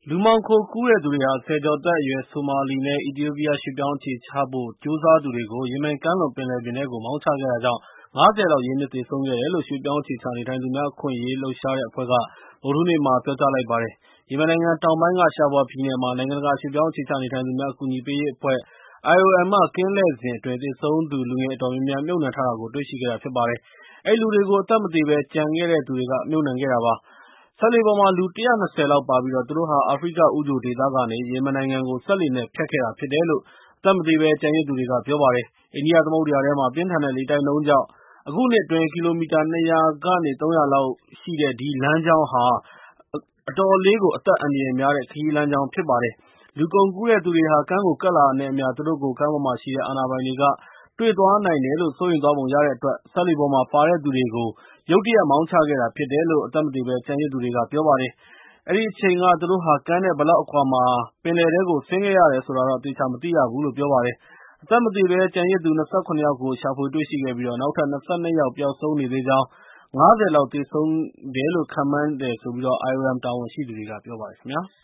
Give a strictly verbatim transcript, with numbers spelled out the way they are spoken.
လူမှောင်ခိုကူးတဲ့သူတွေဟာ ဆယ်ကျော်သက်အရွယ် ဆိုမာလီနဲ့ အီသီယိုးပီးယား ရွှေ့ပြောင်းအခြေချဖို့ ကြိုးစားသူတွေကို ယီမင်ကမ်းလွန်ပင်လယ်ပြင်ထဲကို မောင်းချခဲ့တာကြောင့် ၅၀ လောက် ရေနစ်သေဆုံးခဲ့တယ်လို့ ရွှေ့ပြောင်းအခြေချနေထိုင်သူများအခွင့်အရေးလှုပ်ရှားတဲ့အဖွဲ့က ဗုဒ္ဓဟူးနေ့မှာ ပြောကြားလိုက်ပါတယ်။ ယီမင်နိုင်ငံတောင်ပိုင်းက ရှာဘွာပြည်နယ်မှာ နိုင်ငံတကာရွှေ့ပြောင်းအခြေချနေထိုင်သူများ အကူအညီပေးရေးအဖွဲ့ (အိုင် အို အမ်) က ကင်းလှည့်စဉ်အတွင်း သေဆုံးသူလူငယ်အတော်များများ မြုပ်နှံထားတာကို တွေ့ရှိခဲ့တာဖြစ်ပါတယ်။ အဲဒီလူတွေကို အသက်မသေဘဲ ကျန်ခဲ့တဲ့သူတွေက မြုပ်နှံခဲ့တာပါ။ စက်လှေပေါ်မှာ လူ ၁၂၀ လောက်ပါပြီး သူတို့ဟာ အာဖရိကဦးချိုဒေသကနေ ယီမင်နိုင်ငံကို စက်လှေနဲ့ ဖြတ်ခဲ့တာဖြစ်တယ်လို့ အသက်မသေဘဲ ကျန်ရစ်သူတွေက ပြောပါတယ်။ အိန္ဒိယသမုဒ္ဒရာထဲမှာ ပြင်းထန်တဲ့လေတိုက်နှုန်းကြောင့် အခုနှစ်အတွင်း ကီလိုမီတာ ၂၀၀ ကနေ ၃၀၀ လောက်ရှိတဲ့ ဒီလမ်းကြောင်းဟာ အတော်လေးကို အသက်အန္တရာယ်များတဲ့ ခရီးလမ်းကြောင်းဖြစ်ပါတယ်။ လူကုန်ကူးတဲ့သူတွေဟာ ကမ်းကိုကပ်လာတာနဲ့အမျှ သူတို့ကို ကမ်းပေါ်မှာရှိတဲ့ အာဏာပိုင်တွေက တွေ့သွားနိုင်တယ်လို့ စိုးရိမ်သွားပုံရတဲ့အတွက် စက်လှေပေါ်မှာပါတဲ့သူတွေကို ရုတ်တရက် မောင်းချခဲ့တာဖြစ်တယ်လို့ အသက်မသေဘဲ ကျန်ရစ်သူတွေက ပြောပါတယ်။ အဲဒီအချိန်က သူတို့ဟာ ကမ်းနဲ့ ဘယ်လောက်အကွာမှာ ပင်လယ်ထဲကို ဆင်းခဲ့ရတယ်ဆိုတာတော့ သေချာမသိရဘူးလို့ ပြောပါတယ်။ အသက်မသေဘဲ ကျန်ရစ်သူ ၂၇ ယောက်ကို ရှာဖွေတွေ့ရှိခဲ့ပြီး နောက်ထပ် ၂၂ ယောက် ပျောက်ဆုံးနေသေးကြောင်း၊ ၅၀ လောက် သေဆုံးတယ်လို့ ခန့်မှန်းတယ်လို့ အိုင် အို အမ် တာဝန်ရှိသူတွေက ပြောပါတယ်ခင်ဗျာ။